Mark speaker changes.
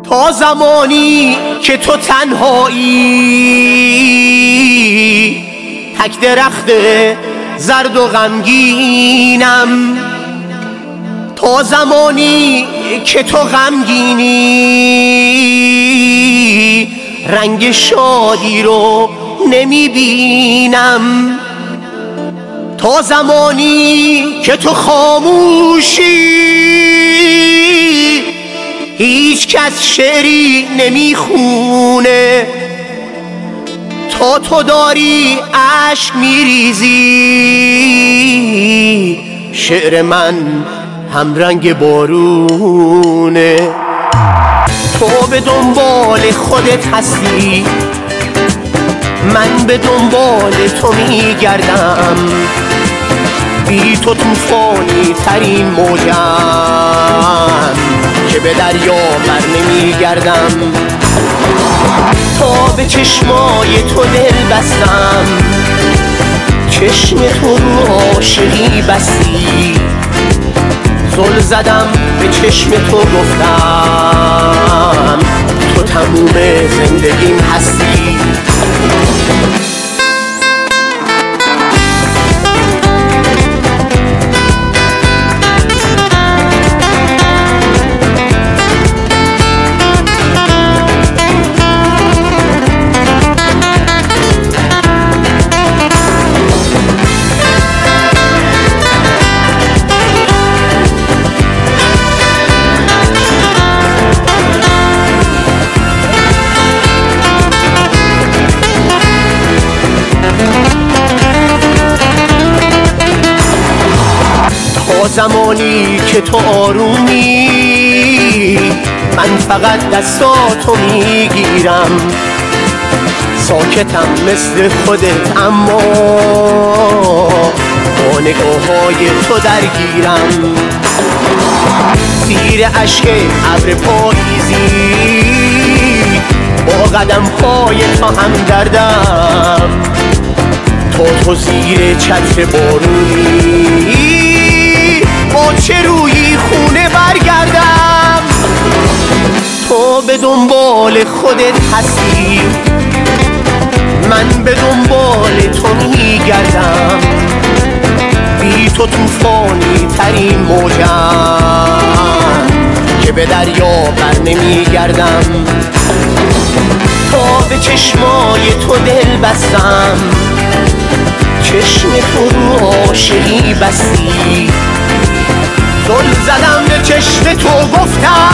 Speaker 1: تا زمانی که تو تنهایی، تک درخت زرد و غمگینم. تا زمانی که تو غمگینی، رنگ شادی رو نمیبینم. تا زمانی که تو خاموشی، هیچ کس شعری نمیخونه. تا تو داری عشق میریزی، شعر من هم رنگ بارونه. تو به دنبال خودت هستی، من به دنبال تو میگردم. بی تو طوفانی ترین موجم که به دریا بر نمیگردم. تا به چشمای تو دل بستم، چشم تو رو عاشقی بستی. زل زدم به چشم تو گفتم، تو تموم زندگیم هستی. زمانی که تو آرومی، من فقط دستاتو میگیرم. ساکتم مثل خودت اما با نگاه‌های تو درگیرم. زیر اشک ابر پاییزی، با قدم‌های تو هم دردم. تو زیر چتر بارونی، با چه روی خونه برگردم. تو به دنبال خودت هستی، من به دنبال تو میگردم. بی تو طوفانی ترین موجم که به دریا بر نمیگردم. تا به چشمای تو دل بستم، چشم تو رو عاشقی بستی. زل زدم به چشم تو گفتم،